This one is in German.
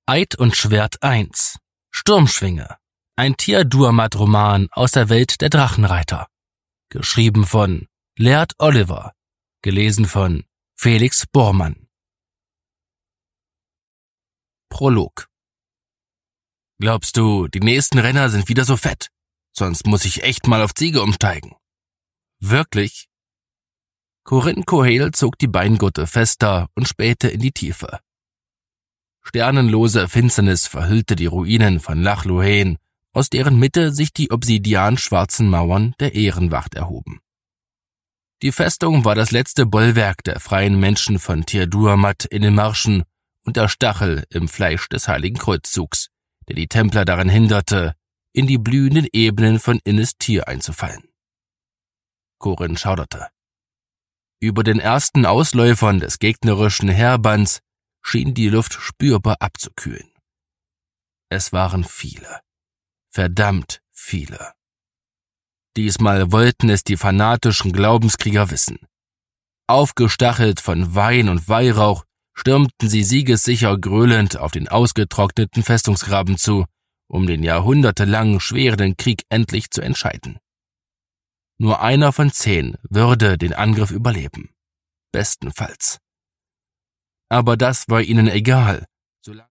Eid und Schwert 1. Sturmschwinge. Ein Tir-Duamat-Roman aus der Welt der Drachenreiter. Geschrieben von Laird Oliver. Gelesen von Felix Bormann. Prolog. Glaubst du, die nächsten Renner sind wieder so fett? Sonst muss ich echt mal auf Ziege umsteigen. Wirklich? Corinne Kohel zog die Beingurte fester und spähte in die Tiefe. Sternenlose Finsternis verhüllte die Ruinen von Loch Lothian, aus deren Mitte sich die obsidianschwarzen Mauern der Ehrenwacht erhoben. Die Festung war das letzte Bollwerk der freien Menschen von Tir Duamat in den Marschen und der Stachel im Fleisch des Heiligen Kreuzzugs, der die Templer daran hinderte, in die blühenden Ebenen von Innis Tir einzufallen. Corinne schauderte. Über den ersten Ausläufern des gegnerischen Heerbands schien die Luft spürbar abzukühlen. Es waren viele, verdammt viele. Diesmal wollten es die fanatischen Glaubenskrieger wissen. Aufgestachelt von Wein und Weihrauch stürmten sie siegessicher gröhlend auf den ausgetrockneten Festungsgraben zu, um den jahrhundertelang schweren Krieg endlich zu entscheiden. Nur einer von 10 würde den Angriff überleben. Bestenfalls. Aber das war ihnen egal, solange